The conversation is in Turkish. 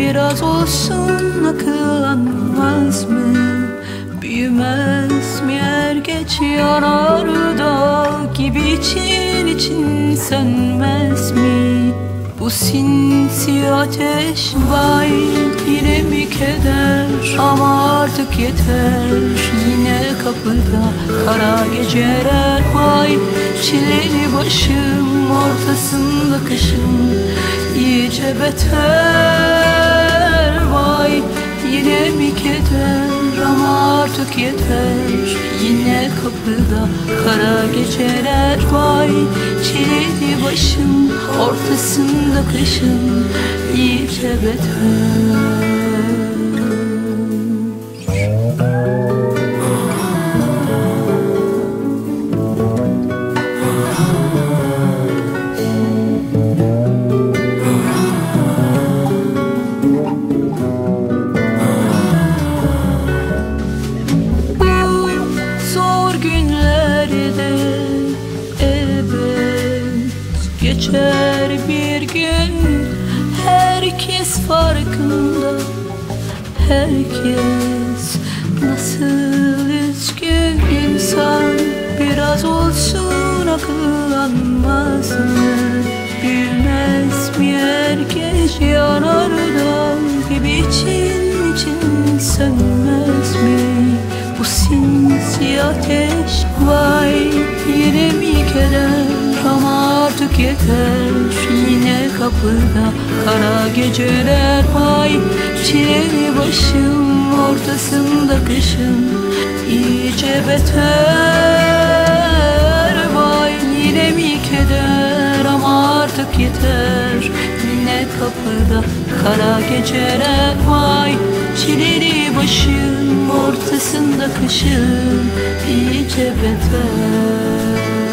biraz olsun akıllanmaz mı? Büyümez mi er geç yanarda gibi için için sönmez mi? Bu sinsi ateş vay yine mi keder? Ama artık yeter, yine kapıda kara geceler vay. Çileli başım ortasında kışım iyice beter vay. Yine mi keder? Ama artık yeter, yine kapıda kara geceler vay. Çileli başım ortasında kışım iyice beter. Geçer bir gün, herkes farkında. Herkes nasıl üzgün, insan biraz olsun akıllanmaz mı? Bilmez mi herkes yanardan gibi için için sönmez mi? Bu sinsi ateş vay yine mi keder? Ama artık yeter, yine kapıda kara geceler vay. Çileli başım ortasında kışım iyice beter vay. Yine mi keder? Ama artık yeter, yine kapıda kara geceler vay. Çileli başım ortasında kışım iyice beter.